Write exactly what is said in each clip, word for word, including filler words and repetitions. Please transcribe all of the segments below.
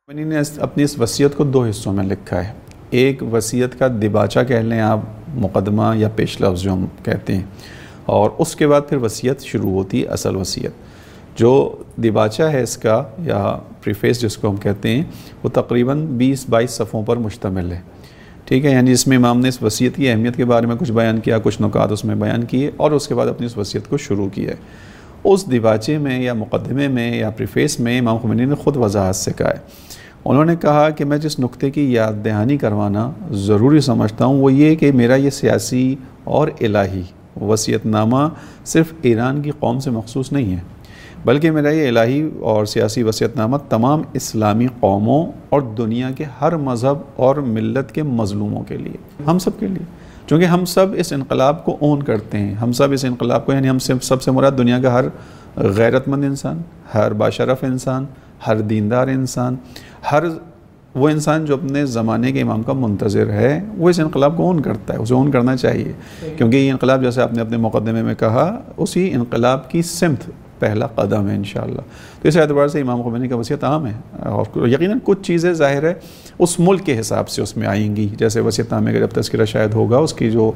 मैंने अपनी इस वसीयत को दो हिस्सों में लिखा है। एक वसीयत का दिबाचा कह लें आप, मुकदमा या पेश लफ्ज़ जो हम कहते हैं, और उसके बाद फिर वसीयत शुरू होती है असल वसीयत। जो दिबाचा है इसका या प्रीफेस जिसको हम कहते हैं, वो तकरीबन बीस बाईस सफ़ों पर मुश्तमिल है। ठीक है, यानी इसमें इमाम ने इस वसीयत की अहमियत के बारे में कुछ बयान किया, कुछ नुकात उसमें बयान किए और उसके बाद अपनी इस वसीयत को शुरू किया है। उस दिबाचे में या मुकदमे में या प्रीफेस में इमाम ख़ुमैनी ने ख़ुद वजाहत से कहा है। उन्होंने कहा कि मैं जिस नुक्ते की याद दहानी करवाना ज़रूरी समझता हूँ वो ये कि मेरा ये सियासी और इलाही वसीयतनामा सिर्फ़ ईरान की कौम से मखसूस नहीं है, बल्कि मेरा ये इलाही और सियासी वसीयतनामा तमाम इस्लामी कौमों और दुनिया के हर मज़हब और मिल्लत के मज़लूमों के लिए, हम सब के लिए, क्योंकि हम सब इस इनकलाब को ओन करते हैं। हम सब इस इनकलाब को, यानी हम सब सबसे मुराद दुनिया का हर गैरतमंद इंसान, हर बाशरफ इंसान, हर दीनदार इंसान, हर वो इंसान जो अपने ज़माने के इमाम का मुंतज़िर है, वो इस इनकलाब को ओन करता है, उसे ओन करना चाहिए। क्योंकि ये इनकलाब, जैसे आपने अपने मुक़दमे में कहा, उसी इनकलाब की सिमत पहला कदम है इंशाअल्लाह। तो इस एतबार से इमाम ख़ुमैनी का वसीयत आम है और यकीनन कुछ चीज़ें ज़ाहिर है उस मुल्क के हिसाब से उसमें आएंगी। जैसे वसीयतनामे का जब तज़किरा शायद होगा, उसकी जो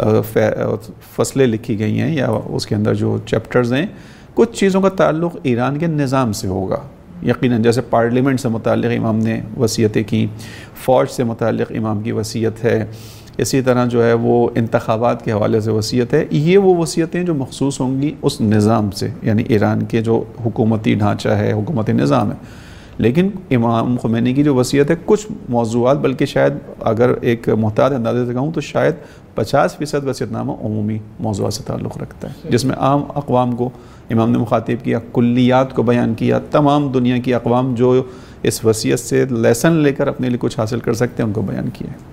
फसलें लिखी गई हैं या उसके अंदर जो चैप्टर्स हैं, कुछ चीज़ों का ताल्लुक़ ईरान के निज़ाम से होगा यकीनन। जैसे पार्लियामेंट से मुताल्लिक़ इमाम ने वसीयतें की, फ़ौज से मुताल्लिक़ इमाम की वसीयत है, इसी तरह जो है वो इंतखाबात के हवाले से वसीयत है। ये वो वसीयतें जो मखसूस होंगी उस निज़ाम से, यानी ईरान के जो हुकूमती ढांचा है, हुकूमती निज़ाम है। लेकिन इमाम ख़ुमैनी की जो वसीयत है, कुछ मौज़ूआत, बल्कि शायद अगर एक मुहतात अंदाज़े से कहूँ तो शायद पचास फ़ीसद वसीयतनामा उमूमी मौज़ूआत से ताल्लुक़ रखता है, जिसमें आम अक़वाम को इमाम ने मुखातिब किया, कुल्लियात को बयान किया, तमाम दुनिया की अक़वाम जो इस वसीयत से लेसन लेकर अपने लिए कुछ हासिल कर सकते हैं उनको बयान किया।